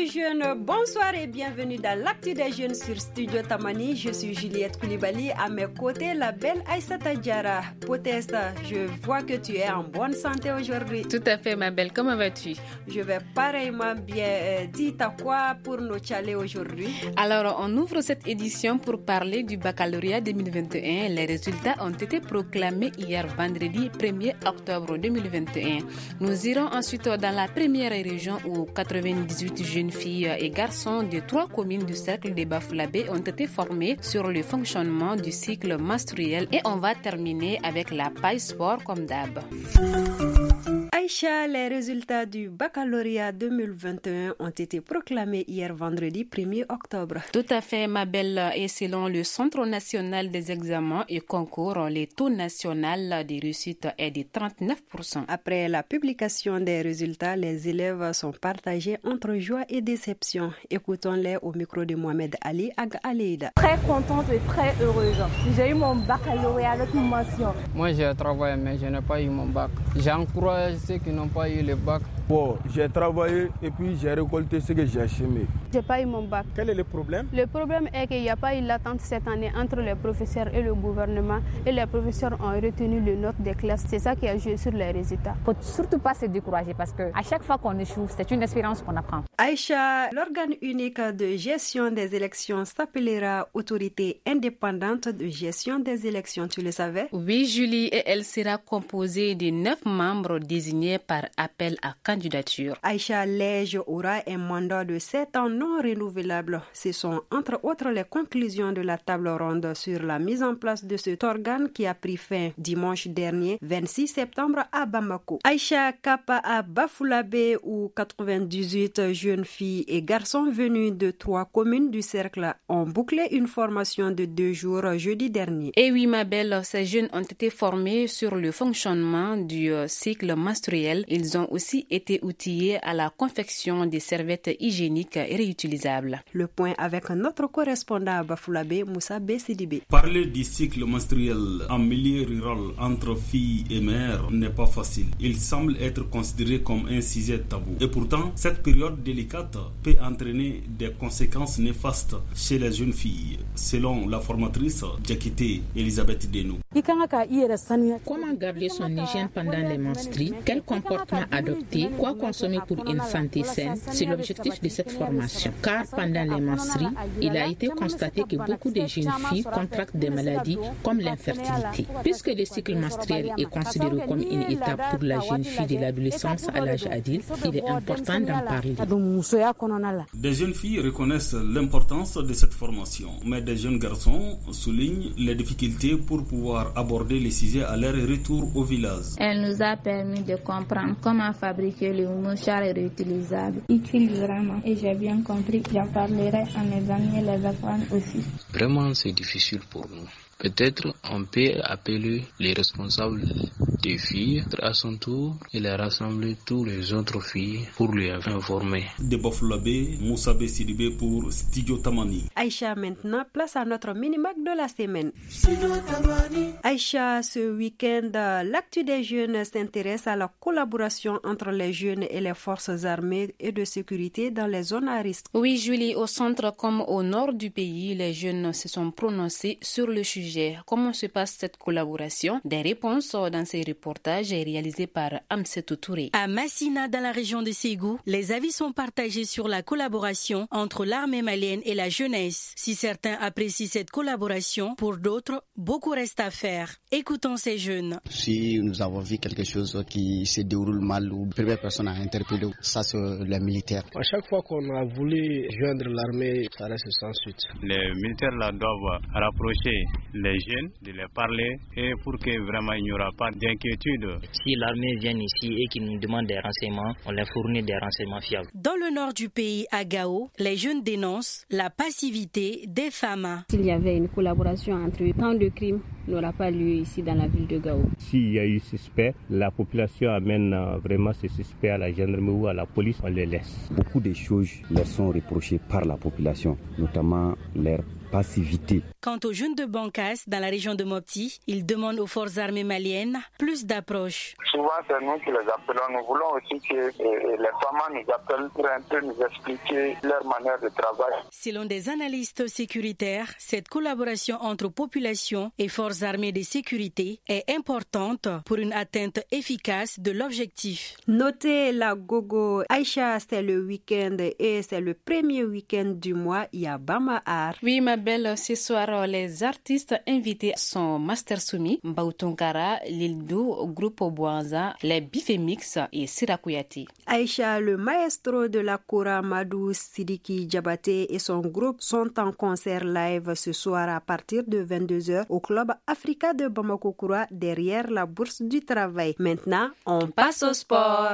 jeunes, bonsoir et bienvenue dans l'actu des jeunes sur Studio Tamani. Je suis Juliette Koulibaly, à mes côtés la belle Aïssata Diarra. Poteste, je vois que tu es en bonne santé aujourd'hui. Tout à fait ma belle, comment vas-tu? Je vais pareillement bien. Dis-toi quoi pour nos chalets aujourd'hui? Alors on ouvre cette édition pour parler du baccalauréat 2021. Les résultats ont été proclamés hier vendredi 1er octobre 2021. Nous irons ensuite dans la première région où 98 jeunes filles et garçons de 3 communes du cercle des Bafouladé ont été formés sur le fonctionnement du cycle menstruel et on va terminer avec la paille sport comme d'hab. Aïcha, les résultats du baccalauréat 2021 ont été proclamés hier vendredi 1er octobre. Tout à fait ma belle, et selon le Centre national des examens et concours, le taux national des réussites est de 39%. Après la publication des résultats, les élèves sont partagés entre joie et déception. Écoutons-les au micro de Mohamed Ali Aga Aleida. Très contente et très heureuse. J'ai eu mon baccalauréat avec une mention. Moi j'ai travaillé mais je n'ai pas eu mon bac. J'encourage ceux qui n'ont pas eu le bac. Bon, j'ai travaillé et puis j'ai récolté ce que j'ai semé. J'ai pas eu mon bac. Quel est le problème? Le problème est qu'il n'y a pas eu l'attente cette année entre les professeurs et le gouvernement. Et les professeurs ont retenu les notes des classes. C'est ça qui a joué sur les résultats. Il ne faut surtout pas se décourager parce qu'à chaque fois qu'on échoue, c'est une expérience qu'on apprend. Aïcha, l'organe unique de gestion des élections s'appellera Autorité indépendante de gestion des élections. Tu le savais? Oui, Julie, et elle sera composée de 9 membres désignés par appel à candidature. Aïcha Lège aura un mandat de 7 ans non renouvelable. Ce sont entre autres les conclusions de la table ronde sur la mise en place de cet organe qui a pris fin dimanche dernier, 26 septembre à Bamako. Aïcha Kapa à Bafouladé où 98 jeunes filles et garçons venus de 3 communes du cercle ont bouclé une formation de 2 jours jeudi dernier. Et oui ma belle, ces jeunes ont été formés sur le fonctionnement du cycle menstruel. Ils ont aussi été outillés à la confection des serviettes hygiéniques et réutilisables. Le point avec notre correspondant à Bafouladé, Moussa Bessidibé. Parler du cycle menstruel en milieu rural entre filles et mères n'est pas facile. Il semble être considéré comme un sujet tabou. Et pourtant, cette période délicate peut entraîner des conséquences néfastes chez les jeunes filles, selon la formatrice Diakité Elisabeth Denou. Comment garder son hygiène pendant les menstrues? Quel comportement adopter? Quoi consommer pour une santé saine? C'est l'objectif de cette formation. Car pendant les menstrues, il a été constaté que beaucoup de jeunes filles contractent des maladies comme l'infertilité. Puisque le cycle menstruel est considéré comme une étape pour la jeune fille de l'adolescence à l'âge adulte, il est important d'en parler. Des jeunes filles reconnaissent l'importance de cette formation, mais des jeunes garçons soulignent les difficultés pour pouvoir aborder les sujets à leur retour au village. Elle nous a permis de comprendre comment fabriquer le mouchoir réutilisable. Utile vraiment, et j'ai bien compris. J'en parlerai à mes amis et les apprendre aussi. Vraiment, c'est difficile pour nous. Peut-être on peut appeler les responsables des filles à son tour et les rassembler tous les autres filles pour les informer. De Bafouladé, Moussa Bessidibé pour Studio Tamani. Aïcha, maintenant, place à notre mini-mac de la semaine. Aïcha, ce week-end, l'actu des jeunes s'intéresse à la collaboration entre les jeunes et les forces armées et de sécurité dans les zones à risque. Oui, Julie, au centre comme au nord du pays, les jeunes se sont prononcés sur le sujet. Comment se passe cette collaboration? Des réponses dans ces reportages réalisés par Amsetou Touré. À Massina, dans la région de Ségou, les avis sont partagés sur la collaboration entre l'armée malienne et la jeunesse. Si certains apprécient cette collaboration, pour d'autres, beaucoup reste à faire. Écoutons ces jeunes. Si nous avons vu quelque chose qui se déroule mal ou la première personne à interpeller, ça c'est les militaires. À chaque fois qu'on a voulu joindre l'armée, ça reste sans suite. Les militaires là doivent rapprocher les jeunes, de les parler et pour que vraiment il n'y aura pas d'inquiétude. Si l'armée vient ici et qu'ils nous demandent des renseignements, on leur fournit des renseignements fiables. Dans le nord du pays, à Gao, les jeunes dénoncent la passivité des femmes. S'il y avait une collaboration entre eux, tant de crimes n'aura pas lieu ici dans la ville de Gao. S'il y a eu suspect, la population amène vraiment ces suspects à la gendarmerie ou à la police, on les laisse. Beaucoup de choses leur sont reprochées par la population, notamment leur passivité. Quant aux jeunes de Bankas, dans la région de Mopti, ils demandent aux forces armées maliennes plus d'approche. Souvent, c'est nous qui les appelons. Nous voulons aussi que les femmes nous appellent pour un peu nous expliquer leur manière de travail. Selon des analystes sécuritaires, cette collaboration entre population et forces armées de sécurité est importante pour une atteinte efficace de l'objectif. Notez la gogo. Aïcha, c'est le week-end et c'est le premier week-end du mois. Il y a Bama Art. Oui, ma belle, ce soir, les artistes invités sont Master Soumi, Mbautonkara, Lildou, Groupe Boanza, les Bifemix et Sirakuyati. Aïcha, le maestro de la Koura Madou Sidiki Diabaté et son groupe sont en concert live ce soir à partir de 22h au Club Africa de Bamako-Koura derrière la Bourse du Travail. Maintenant, on passe au sport.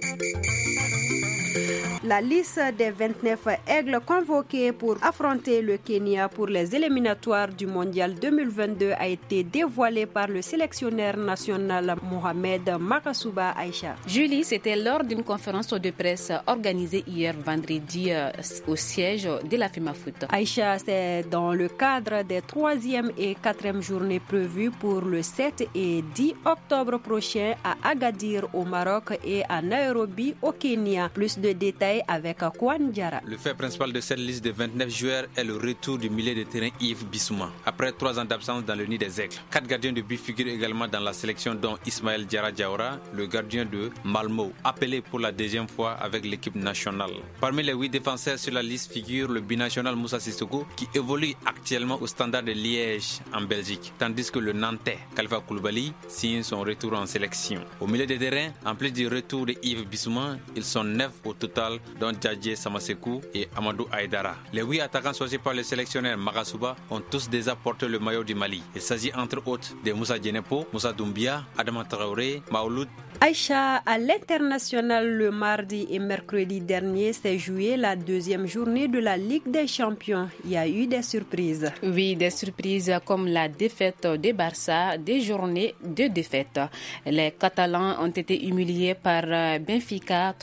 La liste des 29 aigles convoqués pour affronter le Kenya pour les éliminatoires du Mondial 2022 a été dévoilée par le sélectionneur national Mohamed Makasuba Aïcha. Julie, c'était lors d'une conférence de presse organisée hier vendredi au siège de la FEMAFOOT. Aïcha, c'est dans le cadre des 3e et 4e journées prévues pour le 7 et 10 octobre prochain à Agadir au Maroc et à Nairobi au Kenya. Plus de détails avec Kwan Diara. Le fait principal de cette liste de 29 joueurs est le retour du milieu de terrain Yves Bissouma. Après 3 ans d'absence dans le nid des aigles. 4 gardiens de but figurent également dans la sélection, dont Ismaël Diarra Diawara, le gardien de Malmo, appelé pour la 2e fois avec l'équipe nationale. Parmi les 8 défenseurs sur la liste figure le binational Moussa Sissoko qui évolue actuellement au Standard de Liège en Belgique, tandis que le Nantais Khalifa Koulibaly signe son retour en sélection. Au milieu de terrain, en plus du retour de Yves Bissouma, ils sont 9 au total, dont Djadje Samasekou et Amadou Aïdara. Les 8 attaquants choisis par le sélectionneur Makasuba ont tous déjà porté le maillot du Mali. Il s'agit entre autres de Moussa Djenepo, Moussa Doumbia, Adama Traoré, Maouloud. Aïcha, à l'international, le mardi et mercredi dernier s'est jouée la 2e journée de la Ligue des Champions. Il y a eu des surprises. Oui, des surprises comme la défaite de Barça, des journées de défaite. Les Catalans ont été humiliés par Benfica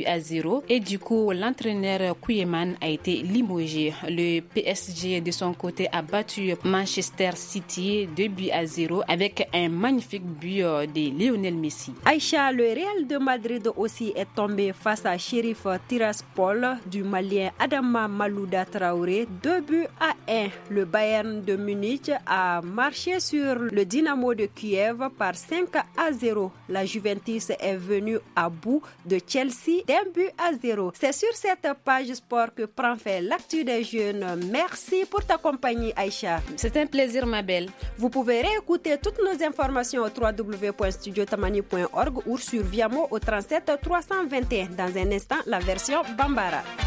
3-0 et du coup l'entraîneur Kouyman a été limogé. Le PSG de son côté a battu Manchester City 2-0 avec un magnifique but de Lionel Messi. Aïcha, le Real de Madrid aussi est tombé face à Sheriff Tiraspol du Malien Adama Malouda Traoré 2-1. Le Bayern de Munich a marché sur le Dynamo de Kiev par 5-0. La Juventus est venue à bout de Chelsea d'1-0. C'est sur cette page sport que prend fin l'actu des jeunes. Merci pour ta compagnie, Aïcha. C'est un plaisir, ma belle. Vous pouvez réécouter toutes nos informations au www.studiotamani.org ou sur Viamo au 37 321. Dans un instant, la version Bambara.